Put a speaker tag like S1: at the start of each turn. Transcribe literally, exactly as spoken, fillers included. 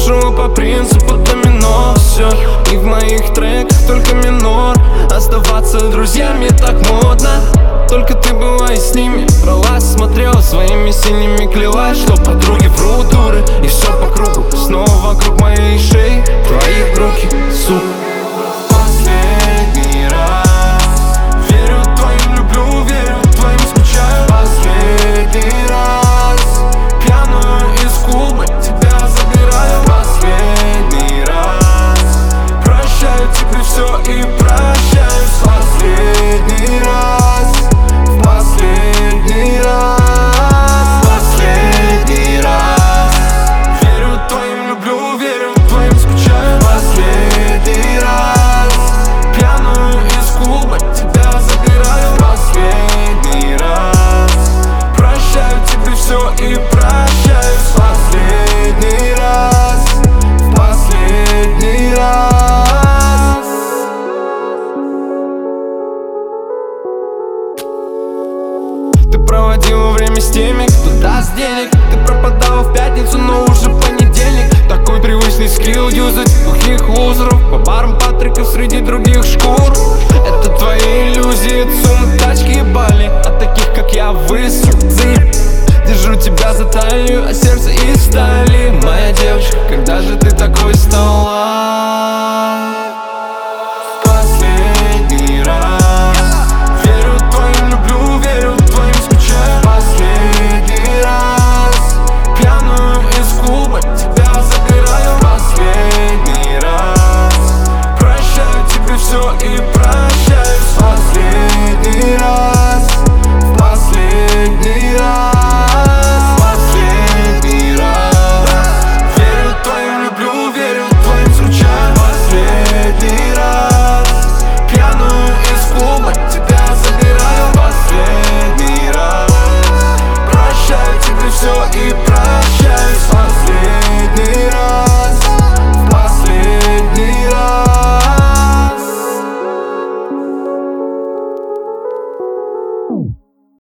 S1: хорошо по принципу домино. Все, и в моих треках только минор. Оставаться друзьями так модно. Только ты бывай с ними. Про вас смотрел своими синими, клялась, что подруги врут, дуры. И все по кругу, снова вокруг моей шеи твои руки, сука. Последний раз верю твоим, люблю, верю твоим, скучаю. Последний раз пьяную из клуба тебя забираю. Последний раз прощаю тебе все и прощаюсь. Последний раз, последний раз, последний раз верю твоим, люблю, верю твоим, скучаю. Последний раз пьяную из клуба тебя забираю. Последний раз прощаю тебе все и прощаюсь. Последний раз, последний раз. Ты проводила время с теми, кто даст денег. Ты пропадала в пятницу, но уже понедельник. Такой привычный скилл юзать плохих лузеров по барам Патриков среди других шкур. Это твои иллюзии, ЦУМ, тачки и Бали. От таких, как я, выстрел. Держу тебя за талию, а сердце из стали. Моя девочка, когда же ты такой стала?